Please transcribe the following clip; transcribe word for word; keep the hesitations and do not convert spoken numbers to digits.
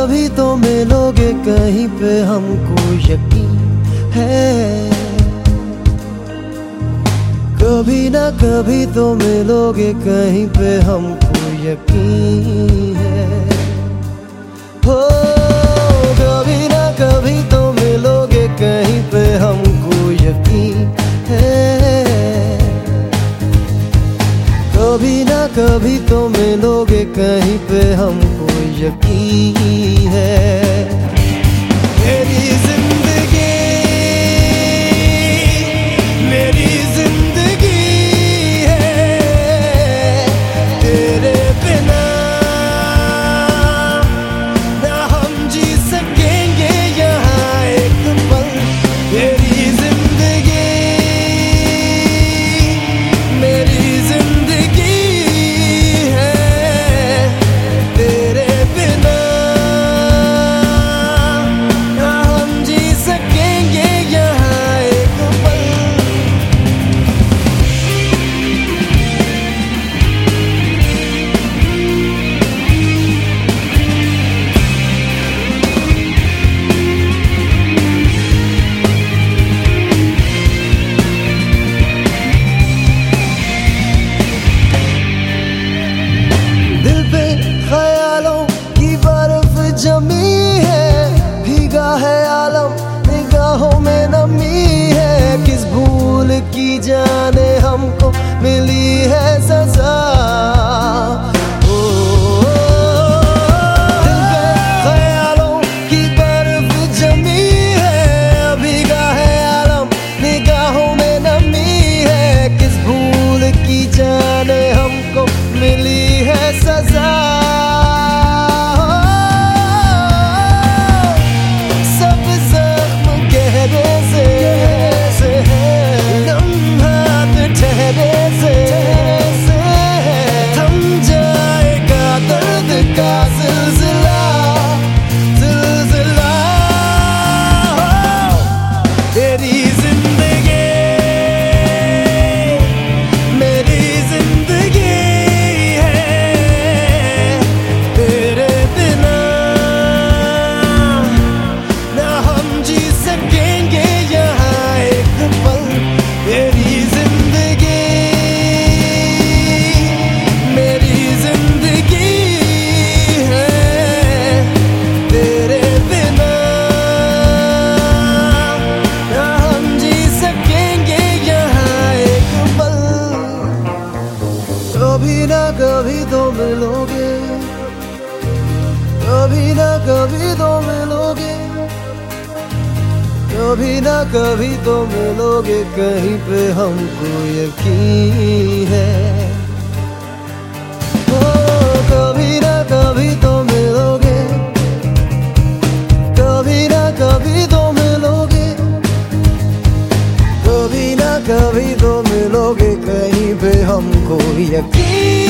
कभी तो मिलोगे कहीं पे हमको यकीन है। कभी ना कभी तो मिलोगे कहीं पे हमको यकीन है। हो कभी ना कभी तो मिलोगे कहीं पे हमको यकीन है। कभी ना कभी तो मिलोगे कहीं पे हमको यकीन है। मेरी जिंदगी मेरी जिंदगी है, तेरे बिना ना हम जी सकेंगे यहाँ एक पल। मेरी जिंदगी मेरी जिंदगी है, तेरे बिना ना हम जी सकेंगे यहाँ एक पल। दिल पे ख्यालों की बर्फ जमी है, भीगा है आलम निगाहों में नमी है। किस भूल की जाने हमको मिली है सजा। ओ, दिल पे ख्यालों की बर्फ जमी है, भीगा है आलम निगाहों में नमी है। किस भूल की जाने हमको मिली है सजा। सब जख्म गहरे से है, लम्हात ठहरे से थम जाएगा दर्द का सिलसिला सिलसिला। तेरी जिंदगी मेरी जिंदगी है, तेरे बिना ना हम जी सकेंगे यहाँ एक पल। तेरी जिंदगी मेरी जिंदगी है, तेरे बिना ना हम जी सकेंगे यहाँ एक पल। कभी ना कभी तो मिलोगे, कभी ना कभी तो मिलोगे, कभी ना कभी तो मिलोगे कहीं पे हमको यकीन है। ओ कभी ना कभी तो मिलोगे, कभी ना कभी तो मिलोगे, कभी ना कभी तो मिलोगे कहीं पे हमको यकीन